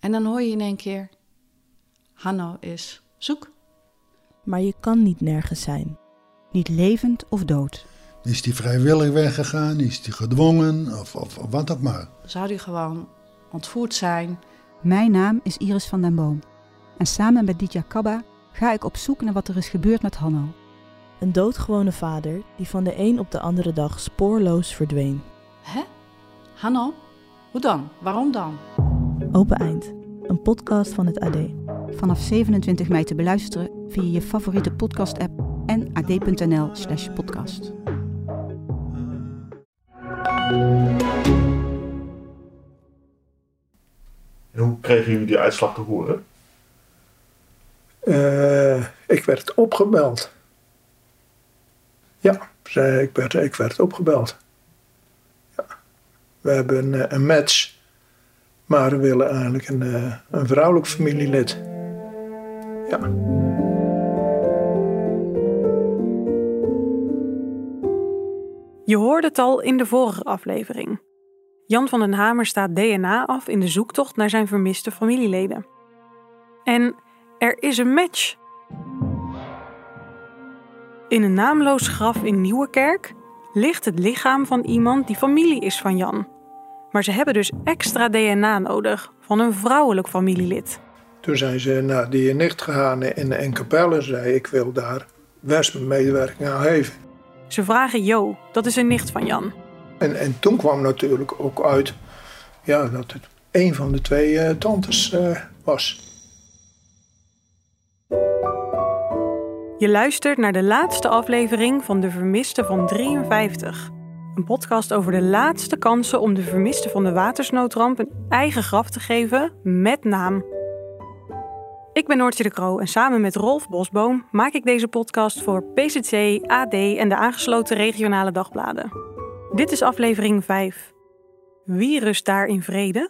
En dan hoor je in één keer, Hanno is zoek. Maar je kan niet nergens zijn. Niet levend of dood. Is die vrijwillig weggegaan? Is die gedwongen? Of wat ook maar. Zou die gewoon ontvoerd zijn? Mijn naam is Iris van den Boom. En samen met Ditya Kabba ga ik op zoek naar wat er is gebeurd met Hanno. Een doodgewone vader die van de een op de andere dag spoorloos verdween. Hè? Hanno? Hoe dan? Waarom dan? Open Eind, een podcast van het AD. Vanaf 27 mei te beluisteren via je favoriete podcast-app en ad.nl/podcast. En hoe kregen jullie die uitslag te horen? Ik werd opgebeld. Ja, ik werd opgebeld. Ja. We hebben een match, maar we willen eigenlijk een vrouwelijk familielid. Ja. Je hoorde het al in de vorige aflevering. Jan van den Hamer staat DNA af in de zoektocht naar zijn vermiste familieleden. En er is een match. In een naamloos graf in Nieuwerkerk ligt het lichaam van iemand die familie is van Jan. Maar ze hebben dus extra DNA nodig van een vrouwelijk familielid. Toen zijn ze naar die nicht gegaan in Capelle en zei ik wil daar best mijn medewerking aan geven. Ze vragen Jo, dat is een nicht van Jan. En toen kwam natuurlijk ook uit dat het een van de twee tantes was. Je luistert naar de laatste aflevering van De Vermiste van 53. Een podcast over de laatste kansen om de vermisten van de watersnoodramp een eigen graf te geven met naam. Ik ben Noortje de Croo en samen met Rolf Bosboom maak ik deze podcast voor PZC, AD en de aangesloten regionale dagbladen. Dit is aflevering 5. Wie rust daar in vrede?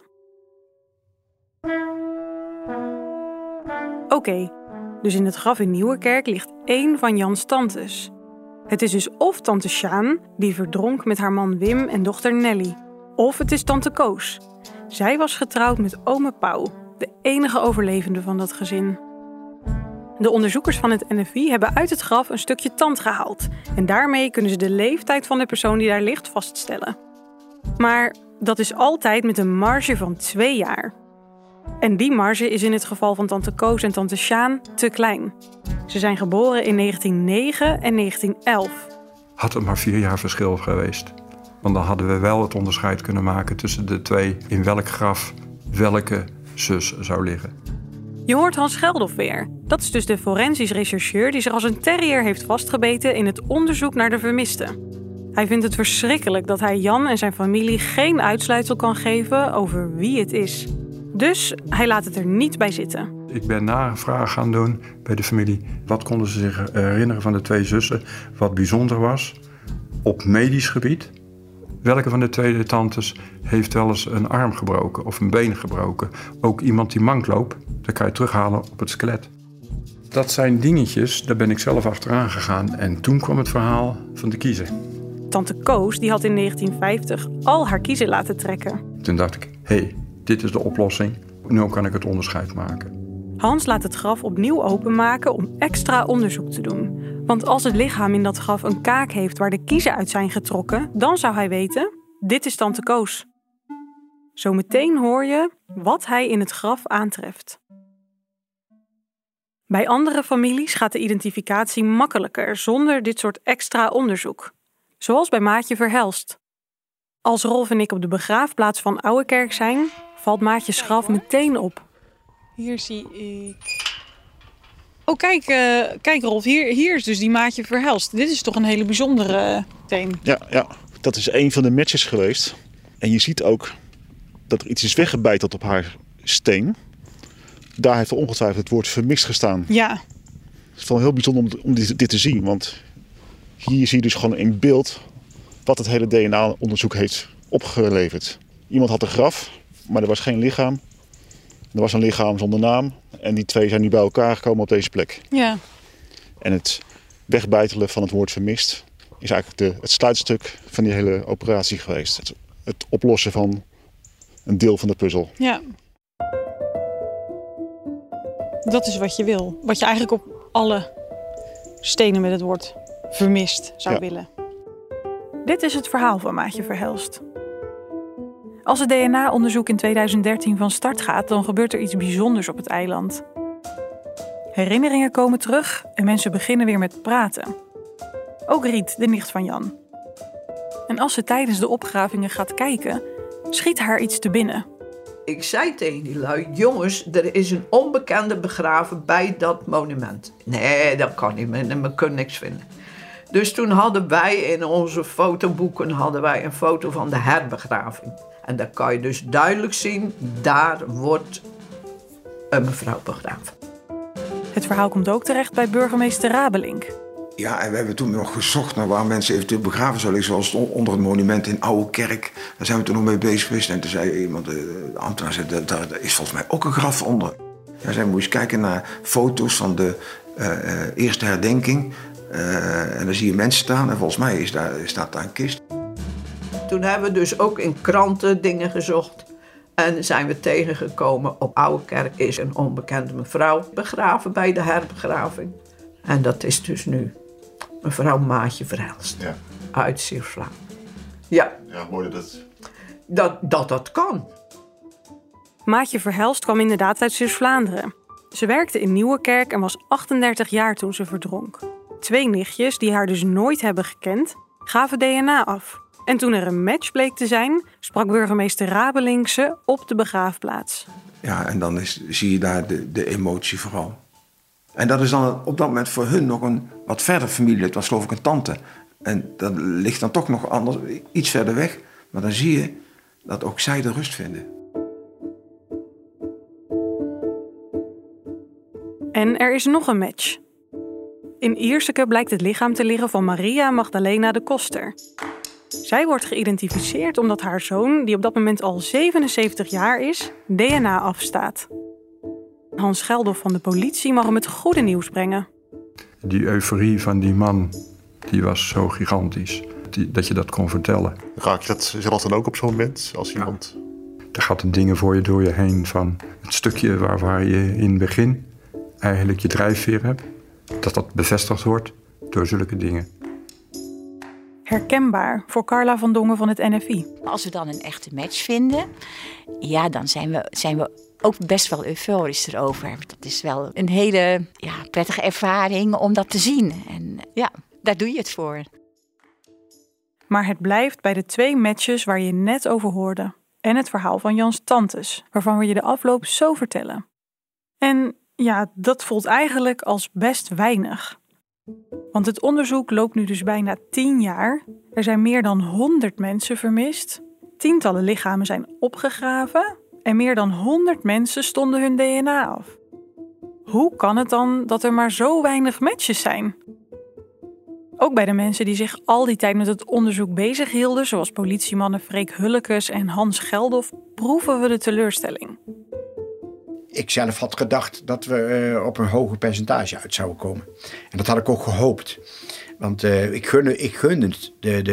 Oké, dus in het graf in Nieuwerkerk ligt één van Jans tantes. Het is dus of tante Sjaan, die verdronk met haar man Wim en dochter Nelly. Of het is tante Koos. Zij was getrouwd met ome Pauw, de enige overlevende van dat gezin. De onderzoekers van het NFI hebben uit het graf een stukje tand gehaald. En daarmee kunnen ze de leeftijd van de persoon die daar ligt vaststellen. Maar dat is altijd met een marge van 2 jaar. En die marge is in het geval van tante Koos en tante Sjaan te klein. Ze zijn geboren in 1909 en 1911. Had het maar 4 jaar verschil geweest. Want dan hadden we wel het onderscheid kunnen maken tussen de twee in welk graf welke zus zou liggen. Je hoort Hans Geldof weer. Dat is dus de forensisch rechercheur die zich als een terrier heeft vastgebeten in het onderzoek naar de vermisten. Hij vindt het verschrikkelijk dat hij Jan en zijn familie geen uitsluitsel kan geven over wie het is. Dus hij laat het er niet bij zitten. Ik ben navraag gaan doen bij de familie. Wat konden ze zich herinneren van de 2 zussen? Wat bijzonder was op medisch gebied. Welke van de 2 tantes heeft wel eens een arm gebroken of een been gebroken? Ook iemand die mank loopt, dat kan je terughalen op het skelet. Dat zijn dingetjes, daar ben ik zelf achteraan gegaan. En toen kwam het verhaal van de kiezer. Tante Koos die had in 1950 al haar kiezen laten trekken. Toen dacht ik, hé, dit is de oplossing. Nu kan ik het onderscheid maken. Hans laat het graf opnieuw openmaken om extra onderzoek te doen. Want als het lichaam in dat graf een kaak heeft waar de kiezen uit zijn getrokken, dan zou hij weten, dit is tante Koos. Zometeen hoor je wat hij in het graf aantreft. Bij andere families gaat de identificatie makkelijker zonder dit soort extra onderzoek. Zoals bij Maatje Verhelst. Als Rolf en ik op de begraafplaats van Ouwekerk zijn, valt Maatjes graf meteen op. Hier zie ik... Oh, kijk Rolf, hier is dus die Maatje Verhelst. Dit is toch een hele bijzondere steen. Ja, dat is een van de matches geweest. En je ziet ook dat er iets is weggebeiteld op haar steen. Daar heeft er ongetwijfeld het woord vermist gestaan. Ja. Het is wel heel bijzonder om dit te zien. Want hier zie je dus gewoon in beeld wat het hele DNA-onderzoek heeft opgeleverd. Iemand had een graf, maar er was geen lichaam. Er was een lichaam zonder naam. En die 2 zijn nu bij elkaar gekomen op deze plek. Ja. En het wegbeitelen van het woord vermist is eigenlijk het sluitstuk van die hele operatie geweest. Het oplossen van een deel van de puzzel. Ja. Dat is wat je wil. Wat je eigenlijk op alle stenen met het woord vermist zou willen. Dit is het verhaal van Maatje Verhelst. Als het DNA-onderzoek in 2013 van start gaat, dan gebeurt er iets bijzonders op het eiland. Herinneringen komen terug en mensen beginnen weer met praten. Ook Riet, de nicht van Jan. En als ze tijdens de opgravingen gaat kijken, schiet haar iets te binnen. Ik zei tegen die lui, jongens, er is een onbekende begraven bij dat monument. Nee, dat kan niet, we kunnen niks vinden. Dus toen hadden wij in onze fotoboeken een foto van de herbegraving. En daar kan je dus duidelijk zien, daar wordt een mevrouw begraven. Het verhaal komt ook terecht bij burgemeester Rabelink. Ja, en we hebben toen nog gezocht naar waar mensen eventueel begraven zouden liggen. Zoals onder het monument in Oude Kerk. Daar zijn we toen nog mee bezig geweest. En toen zei iemand, de ambtenaar zei, daar is volgens mij ook een graf onder. Ja, zijn we eens kijken naar foto's van de eerste herdenking. En dan zie je mensen staan en volgens mij staat daar een kist. Toen hebben we dus ook in kranten dingen gezocht. En zijn we tegengekomen op Oude Kerk is een onbekende mevrouw begraven bij de herbegraving. En dat is dus nu mevrouw Maatje Verhelst uit Zeeuws-Vlaanderen. Ja, mooi dat kan. Maatje Verhelst kwam inderdaad uit Zeeuws-Vlaanderen. Ze werkte in Nieuwerkerk en was 38 jaar toen ze verdronk. 2 nichtjes, die haar dus nooit hebben gekend, gaven DNA af. En toen er een match bleek te zijn, sprak burgemeester Rabelink ze op de begraafplaats. Ja, en dan zie je daar de emotie vooral. En dat is dan op dat moment voor hun nog een wat verder familie. Het was geloof ik een tante. En dat ligt dan toch nog anders, iets verder weg. Maar dan zie je dat ook zij de rust vinden. En er is nog een match. In Ierseke blijkt het lichaam te liggen van Maria Magdalena de Koster. Zij wordt geïdentificeerd omdat haar zoon, die op dat moment al 77 jaar is, DNA afstaat. Hans Geldof van de politie mag hem het goede nieuws brengen. Die euforie van die man, die was zo gigantisch. Dat je dat kon vertellen. Raak je dat zelf dan ook op zo'n moment? Als iemand... Er gaat een dingen voor je door je heen van het stukje waar je in het begin eigenlijk je drijfveer hebt. Dat bevestigd wordt door zulke dingen. Herkenbaar voor Carla van Dongen van het NFI. Als we dan een echte match vinden, ja, dan zijn we ook best wel euforisch erover. Dat is wel een hele prettige ervaring om dat te zien. En ja, daar doe je het voor. Maar het blijft bij de 2 matches waar je net over hoorde. En het verhaal van Jans tantes, waarvan we je de afloop zo vertellen. En ja, dat voelt eigenlijk als best weinig. Want het onderzoek loopt nu dus bijna 10 jaar. Er zijn meer dan 100 mensen vermist. Tientallen lichamen zijn opgegraven. En meer dan 100 mensen stonden hun DNA af. Hoe kan het dan dat er maar zo weinig matches zijn? Ook bij de mensen die zich al die tijd met het onderzoek bezig hielden, zoals politiemannen Freek Hullekes en Hans Geldof, proeven we de teleurstelling. Ik zelf had gedacht dat we op een hoger percentage uit zouden komen. En dat had ik ook gehoopt. Want ik gun het.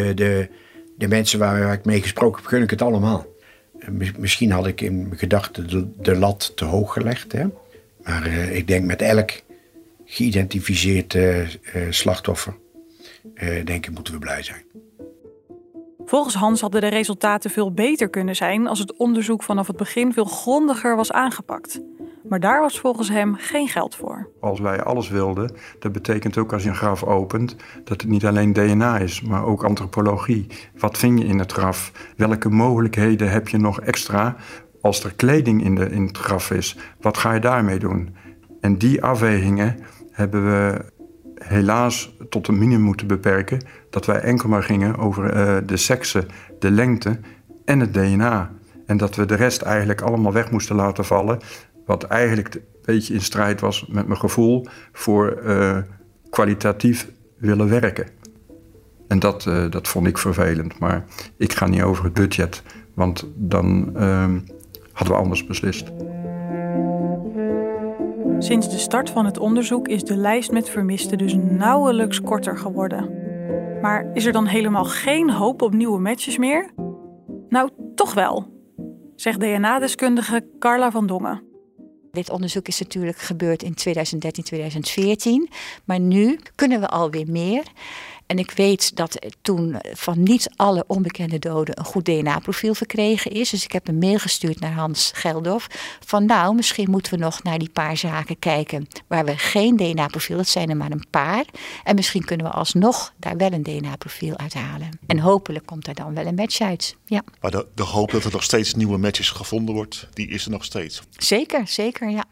De mensen waar ik mee gesproken heb, gun ik het allemaal. Misschien had ik in mijn gedachten de lat te hoog gelegd. Hè? Maar ik denk met elk geïdentificeerd slachtoffer, denk ik, moeten we blij zijn. Volgens Hans hadden de resultaten veel beter kunnen zijn als het onderzoek vanaf het begin veel grondiger was aangepakt. Maar daar was volgens hem geen geld voor. Als wij alles wilden, dat betekent ook als je een graf opent, dat het niet alleen DNA is, maar ook antropologie. Wat vind je in het graf? Welke mogelijkheden heb je nog extra als er kleding in het graf is? Wat ga je daarmee doen? En die afwegingen hebben we helaas tot een minimum moeten beperken, dat wij enkel maar gingen over de seksen, de lengte en het DNA. En dat we de rest eigenlijk allemaal weg moesten laten vallen, wat eigenlijk een beetje in strijd was met mijn gevoel voor kwalitatief willen werken. En dat vond ik vervelend, maar ik ga niet over het budget, want dan hadden we anders beslist. Sinds de start van het onderzoek is de lijst met vermisten dus nauwelijks korter geworden. Maar is er dan helemaal geen hoop op nieuwe matches meer? Nou, toch wel, zegt DNA-deskundige Carla van Dongen. Dit onderzoek is natuurlijk gebeurd in 2013, 2014. Maar nu kunnen we alweer meer. En ik weet dat toen van niet alle onbekende doden een goed DNA-profiel verkregen is. Dus ik heb een mail gestuurd naar Hans Geldof. Van misschien moeten we nog naar die paar zaken kijken waar we geen DNA-profiel, dat zijn er maar een paar. En misschien kunnen we alsnog daar wel een DNA-profiel uithalen. En hopelijk komt daar dan wel een match uit. Ja. Maar de hoop dat er nog steeds nieuwe matches gevonden wordt, die is er nog steeds. Zeker, ja.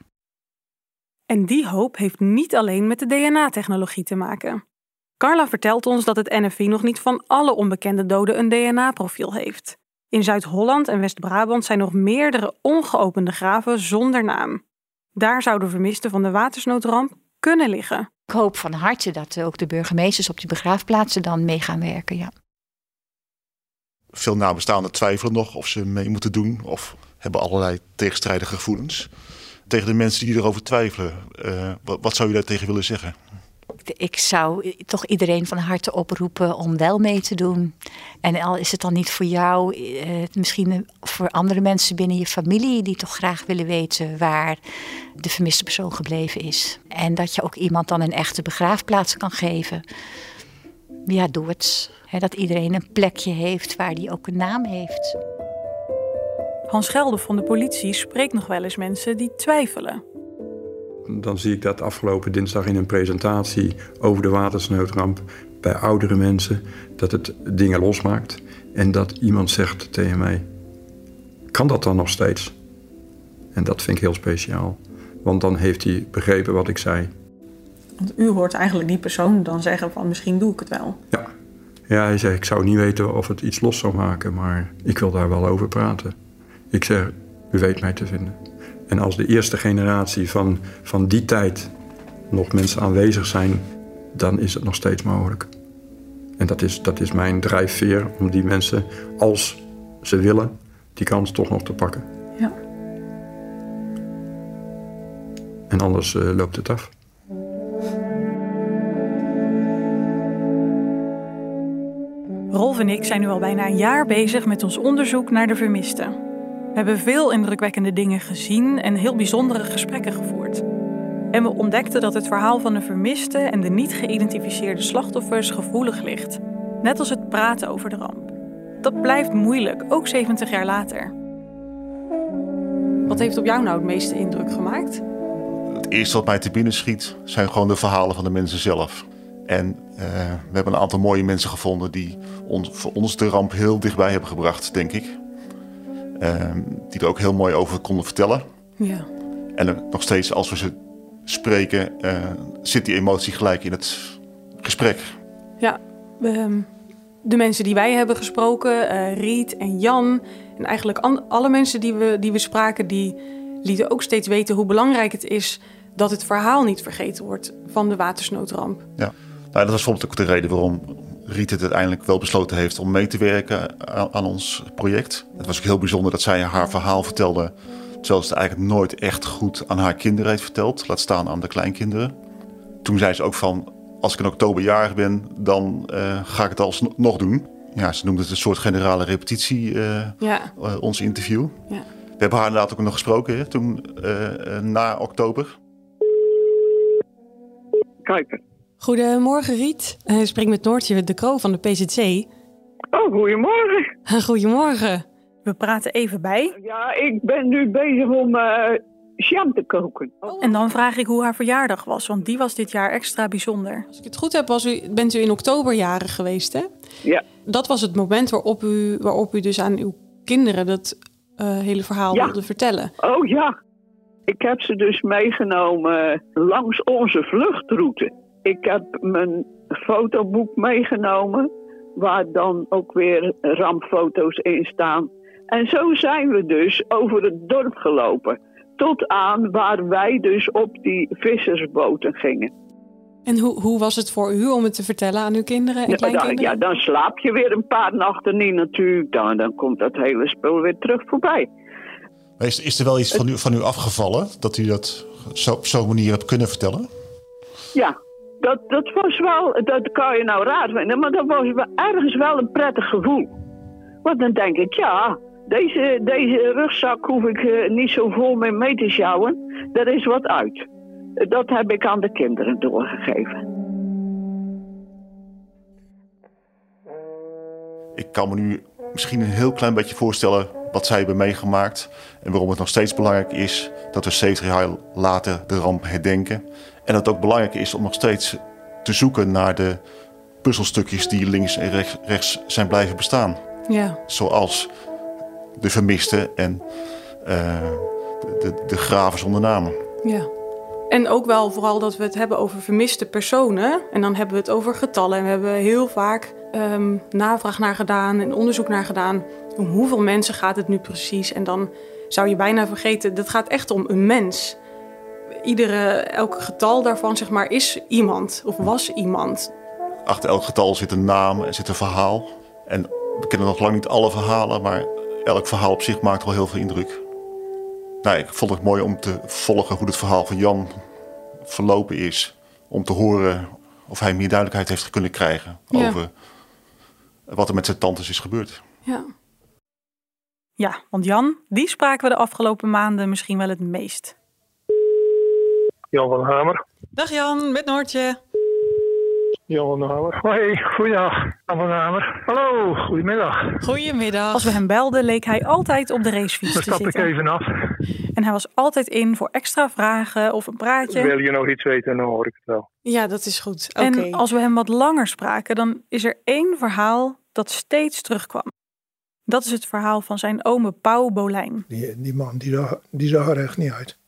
En die hoop heeft niet alleen met de DNA-technologie te maken. Carla vertelt ons dat het NFI nog niet van alle onbekende doden een DNA-profiel heeft. In Zuid-Holland en West-Brabant zijn nog meerdere ongeopende graven zonder naam. Daar zouden vermisten van de watersnoodramp kunnen liggen. Ik hoop van harte dat ook de burgemeesters op die begraafplaatsen dan mee gaan werken, ja. Veel nabestaanden twijfelen nog of ze mee moeten doen of hebben allerlei tegenstrijdige gevoelens. Tegen de mensen die erover twijfelen, wat zou je daar tegen willen zeggen? Ik zou toch iedereen van harte oproepen om wel mee te doen. En al is het dan niet voor jou, misschien voor andere mensen binnen je familie die toch graag willen weten waar de vermiste persoon gebleven is. En dat je ook iemand dan een echte begraafplaats kan geven. Ja, doe het. Dat iedereen een plekje heeft waar die ook een naam heeft. Hans Geldof van de politie spreekt nog wel eens mensen die twijfelen. Dan zie ik dat afgelopen dinsdag in een presentatie over de watersnoodramp bij oudere mensen, dat het dingen losmaakt. En dat iemand zegt tegen mij, kan dat dan nog steeds? En dat vind ik heel speciaal. Want dan heeft hij begrepen wat ik zei. Want u hoort eigenlijk die persoon dan zeggen van misschien doe ik het wel. Ja, hij zegt, ik zou niet weten of het iets los zou maken, maar ik wil daar wel over praten. Ik zeg, u weet mij te vinden. En als de eerste generatie van die tijd nog mensen aanwezig zijn, dan is het nog steeds mogelijk. En dat is mijn drijfveer om die mensen, als ze willen, die kans toch nog te pakken. Ja. En anders loopt het af. Rolf en ik zijn nu al bijna een jaar bezig met ons onderzoek naar de vermisten. We hebben veel indrukwekkende dingen gezien en heel bijzondere gesprekken gevoerd. En we ontdekten dat het verhaal van de vermiste en de niet geïdentificeerde slachtoffers gevoelig ligt. Net als het praten over de ramp. Dat blijft moeilijk, ook 70 jaar later. Wat heeft op jou nou het meeste indruk gemaakt? Het eerste wat mij te binnen schiet zijn gewoon de verhalen van de mensen zelf. En we hebben een aantal mooie mensen gevonden die voor ons de ramp heel dichtbij hebben gebracht, denk ik. Die er ook heel mooi over konden vertellen. Ja. En nog steeds, als we ze spreken, zit die emotie gelijk in het gesprek. Ja, de mensen die wij hebben gesproken, Riet en Jan... en eigenlijk alle mensen die we spraken, die lieten ook steeds weten hoe belangrijk het is dat het verhaal niet vergeten wordt van de watersnoodramp. Ja, nou, dat was bijvoorbeeld ook de reden waarom Riet het uiteindelijk wel besloten heeft om mee te werken aan ons project. Het was ook heel bijzonder dat zij haar verhaal vertelde, terwijl ze het eigenlijk nooit echt goed aan haar kinderen heeft verteld, laat staan aan de kleinkinderen. Toen zei ze ook van, als ik in oktober jarig ben, dan ga ik het alsnog doen. Ja, ze noemde het een soort generale repetitie, ons interview. Ja. We hebben haar inderdaad ook nog gesproken toen na oktober. Kuiper. Goedemorgen Riet. Ik spreek met Noortje de Croo van de PZC. Oh, goedemorgen. Goedemorgen. We praten even bij. Ja, ik ben nu bezig om jam te koken. En dan vraag ik hoe haar verjaardag was, want die was dit jaar extra bijzonder. Als ik het goed heb, bent u in oktober jarig geweest, hè? Ja. Dat was het moment waarop u dus aan uw kinderen dat hele verhaal wilde vertellen. Oh ja. Ik heb ze dus meegenomen langs onze vluchtroute. Ik heb mijn fotoboek meegenomen, waar dan ook weer rampfoto's in staan. En zo zijn we dus over het dorp gelopen. Tot aan waar wij dus op die vissersboten gingen. En hoe was het voor u om het te vertellen aan uw kinderen en kleinkinderen? Ja, dan slaap je weer een paar nachten niet natuurlijk. Dan komt dat hele spul weer terug voorbij. Is er wel iets van u afgevallen, dat u dat op zo'n manier hebt kunnen vertellen? Ja, dat was wel, dat kan je nou raar vinden, maar dat was ergens wel een prettig gevoel. Want dan denk ik, ja, deze rugzak hoef ik niet zo vol mee te sjouwen. er is wat uit. Dat heb ik aan de kinderen doorgegeven. Ik kan me nu misschien een heel klein beetje voorstellen wat zij hebben meegemaakt. En waarom het nog steeds belangrijk is dat we 70 jaar later de ramp herdenken. En dat het ook belangrijk is om nog steeds te zoeken naar de puzzelstukjes die links en rechts zijn blijven bestaan. Ja. Zoals de vermisten en de graven zonder namen. Ja. En ook wel vooral dat we het hebben over vermiste personen. En dan hebben we het over getallen. En we hebben heel vaak navraag naar gedaan en onderzoek naar gedaan. Om hoeveel mensen gaat het nu precies? En dan zou je bijna vergeten, dat gaat echt om een mens. Elk getal daarvan, zeg maar, is iemand of was iemand. Achter elk getal zit een naam en zit een verhaal. En we kennen nog lang niet alle verhalen, maar elk verhaal op zich maakt wel heel veel indruk. Nou, ik vond het mooi om te volgen hoe het verhaal van Jan verlopen is. Om te horen of hij meer duidelijkheid heeft kunnen krijgen over wat er met zijn tantes is gebeurd. Ja. Ja, want Jan, die spraken we de afgelopen maanden misschien wel het meest. Jan van Hamer. Dag Jan, met Noortje. Jan van Hamer. Hoi, goeiedag. Jan van Hamer. Hallo, goedemiddag. Goedemiddag. Als we hem belden, leek hij altijd op de racefiets te zitten. Dan stap ik even af. En hij was altijd in voor extra vragen of een praatje. Wil je nog iets weten, dan hoor ik het wel. Ja, dat is goed. Okay. En als we hem wat langer spraken, dan is er één verhaal dat steeds terugkwam. Dat is het verhaal van zijn ome Pauw Bolijn. Die man, die zag er echt niet uit.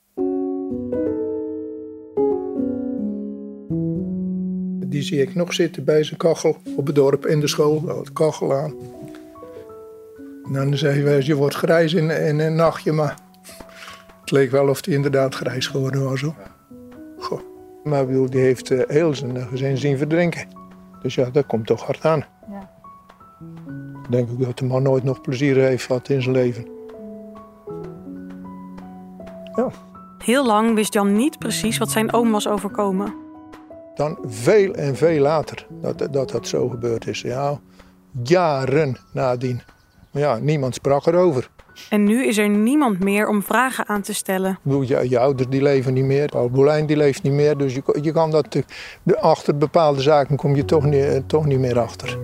Die zie ik nog zitten bij zijn kachel op het dorp in de school. Het kachel aan. En dan zei hij, je wordt grijs in een nachtje, maar het leek wel of hij inderdaad grijs geworden was. Hoor. Goh. Maar ik bedoel, die heeft heel zijn gezin zien verdrinken. Dus ja, dat komt toch hard aan. Ja. Denk ik dat de man nooit nog plezier heeft gehad in zijn leven. Ja. Heel lang wist Jan niet precies wat zijn oom was overkomen. Dan veel en veel later dat zo gebeurd is. Ja, jaren nadien. Maar ja, niemand sprak erover. En nu is er niemand meer om vragen aan te stellen. Ik bedoel, je ouders die leven niet meer. Pauw Bolijn die leeft niet meer. Dus je kan dat achter bepaalde zaken kom je toch niet meer achter.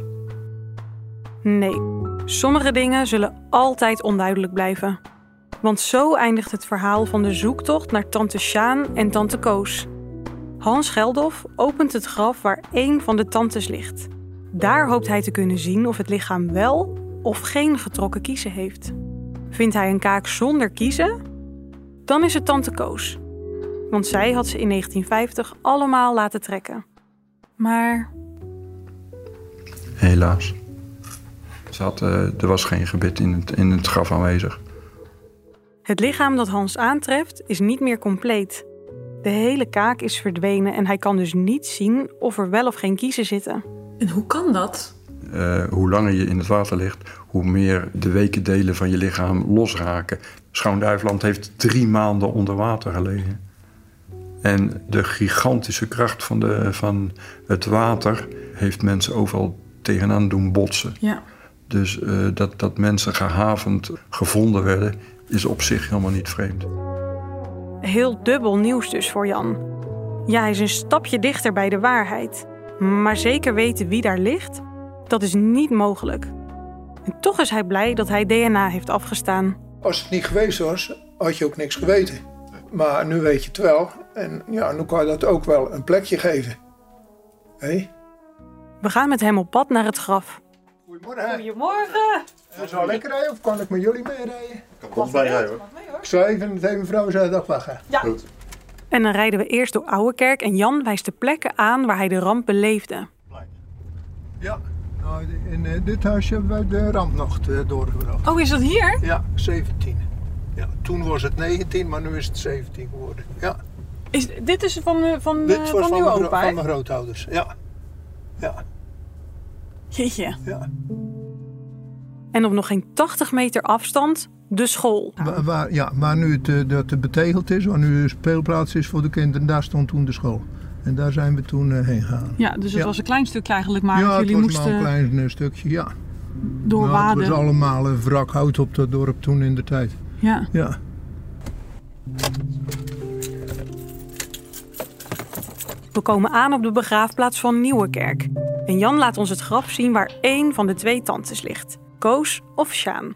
Nee, sommige dingen zullen altijd onduidelijk blijven. Want zo eindigt het verhaal van de zoektocht naar tante Sjaan en tante Koos. Hans Geldof opent het graf waar één van de tantes ligt. Daar hoopt hij te kunnen zien of het lichaam wel of geen getrokken kiezen heeft. Vindt hij een kaak zonder kiezen? Dan is het tante Koos. Want zij had ze in 1950 allemaal laten trekken. Maar... Helaas. Er was geen gebit in het graf aanwezig. Het lichaam dat Hans aantreft is niet meer compleet. De hele kaak is verdwenen en hij kan dus niet zien of er wel of geen kiezen zitten. En hoe kan dat? Hoe langer je in het water ligt, hoe meer de weken delen van je lichaam losraken. Schoonduiveland heeft 3 maanden onder water gelegen. En de gigantische kracht van het water heeft mensen overal tegenaan doen botsen. Ja. Dus dat mensen gehavend gevonden werden, is op zich helemaal niet vreemd. Heel dubbel nieuws dus voor Jan. Ja, hij is een stapje dichter bij de waarheid. Maar zeker weten wie daar ligt, dat is niet mogelijk. En toch is hij blij dat hij DNA heeft afgestaan. Als het niet geweest was, had je ook niks geweten. Maar nu weet je het wel. En ja, nu kan je dat ook wel een plekje geven. Hey? We gaan met hem op pad naar het graf. Goedemorgen. Goedemorgen. Zal ik lekker rijden of kan ik met jullie meerijden? Ik kan ons bijrijden hoor. Ik zou even tegen mevrouw zeggen dat ik wacht. Ja. Goed. En dan rijden we eerst door Ouwekerk en Jan wijst de plekken aan waar hij de ramp beleefde. Ja, nou, in dit huisje hebben we de ramp nog doorgebracht. Oh, is dat hier? Ja, 17. Ja, toen was het 19, maar nu is het 17 geworden. Ja. Dit is van uw opa? Van mijn grootouders, ja. Ja. Jeetje. Ja. En op nog geen 80 meter afstand de school. Waar nu het betegeld is, waar nu een speelplaats is voor de kinderen, daar stond toen de school. En daar zijn we toen heen gegaan. Ja, dus het was een klein stukje eigenlijk, maar ja, jullie moesten... Ja, het was maar een klein stukje, ja. Doorwaden. Het was allemaal wrakhout op dat dorp toen in de tijd. Ja. Ja. We komen aan op de begraafplaats van Nieuwerkerk. En Jan laat ons het graf zien waar één van de 2 tantes ligt. Koos of Sjaan.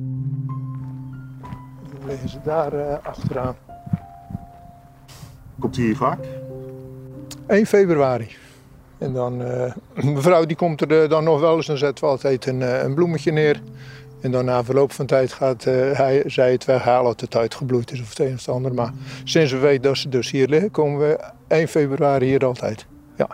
Dan liggen ze daar achteraan. Komt u hier vaak? 1 februari. En dan, mevrouw die komt er dan nog wel eens, dan zetten we altijd een bloemetje neer. En dan na verloop van tijd gaat zij het weghalen als het uitgebloeid is of het een of het ander. Maar sinds we weten dat ze dus hier liggen, komen we 1 februari hier altijd. Ja.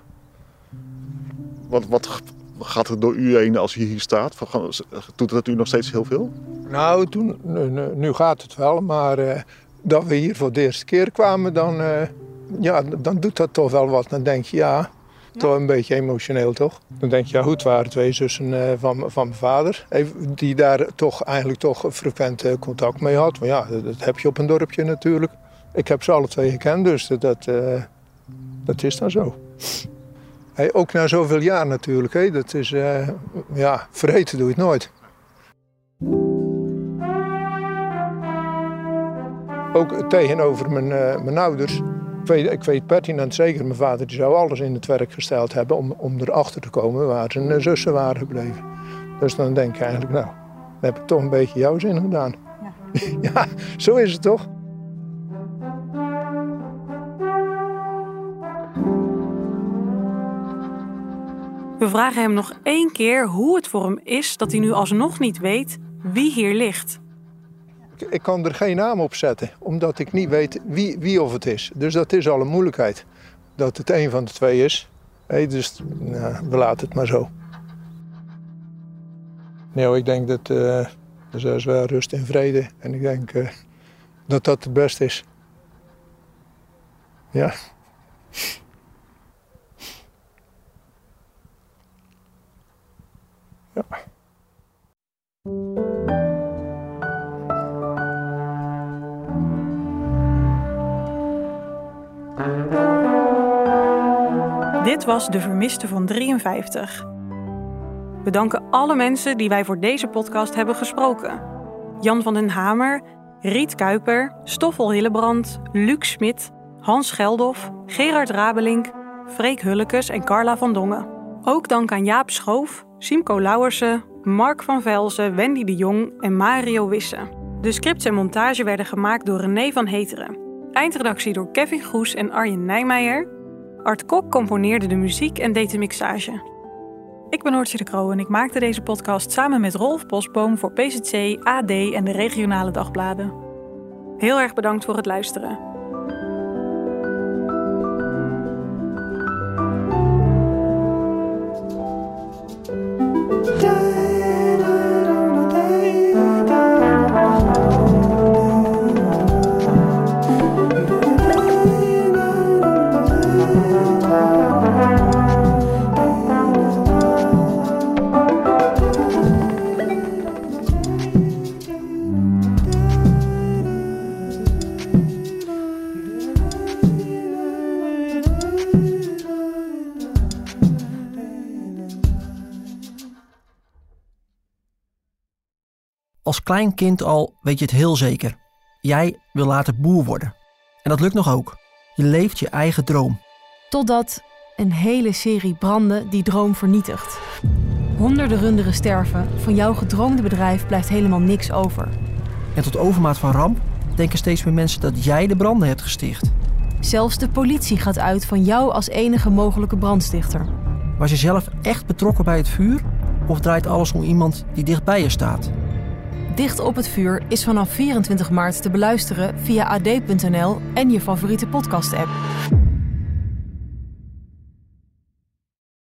Wat gaat er door u heen als u hier staat? Doet dat u nog steeds heel veel? Nou, nu gaat het wel, maar dat we hier voor de eerste keer kwamen, dan doet dat toch wel wat. Dan denk je, ja, toch een beetje emotioneel, toch? Dan denk je, ja goed, het waren 2 zussen van mijn vader, die daar eigenlijk toch frequent contact mee had. Maar ja, dat heb je op een dorpje natuurlijk. Ik heb ze alle 2 gekend, dus dat is dan zo. Ook na zoveel jaar natuurlijk, dat is, vergeten doe je het nooit. Ook tegenover mijn ouders. Ik weet pertinent zeker, mijn vader die zou alles in het werk gesteld hebben om erachter te komen waar zijn zussen waren gebleven. Dus dan denk ik eigenlijk, nou, dan heb ik toch een beetje jouw zin gedaan. Ja, ja, zo is het toch? We vragen hem nog 1 keer hoe het voor hem is dat hij nu alsnog niet weet wie hier ligt. Ik kan er geen naam op zetten, omdat ik niet weet wie of het is. Dus dat is al een moeilijkheid. Dat het een van de 2 is. Dus we laten het maar zo. Nee, ik denk dat er is wel rust en vrede. En ik denk dat dat het beste is. Ja. Ja. Dit was De Vermiste van 53. We danken alle mensen die wij voor deze podcast hebben gesproken. Jan van den Hamer, Riet Kuiper, Stoffel Hillebrand, Luc Smit, Hans Geldof, Gerard Rabelink, Freek Hullekes en Carla van Dongen. Ook dank aan Jaap Schoof, Siemko Lauwersen, Mark van Velzen, Wendy de Jong en Mario Wisse. De scripts en montage werden gemaakt door René van Heteren. Eindredactie door Kevin Goes en Arjen Nijmeijer. Art Kok componeerde de muziek en deed de mixage. Ik ben Noortje de Croo en ik maakte deze podcast samen met Rolf Bosboom voor PZC, AD en de regionale dagbladen. Heel erg bedankt voor het luisteren. Als klein kind al weet je het heel zeker. Jij wil later boer worden. En dat lukt nog ook. Je leeft je eigen droom. Totdat een hele serie branden die droom vernietigt. Honderden runderen sterven. Van jouw gedroomde bedrijf blijft helemaal niks over. En tot overmaat van ramp denken steeds meer mensen dat jij de branden hebt gesticht. Zelfs de politie gaat uit van jou als enige mogelijke brandstichter. Was je zelf echt betrokken bij het vuur? Of draait alles om iemand die dicht bij je staat? Dicht op het vuur is vanaf 24 maart te beluisteren via ad.nl en je favoriete podcast-app.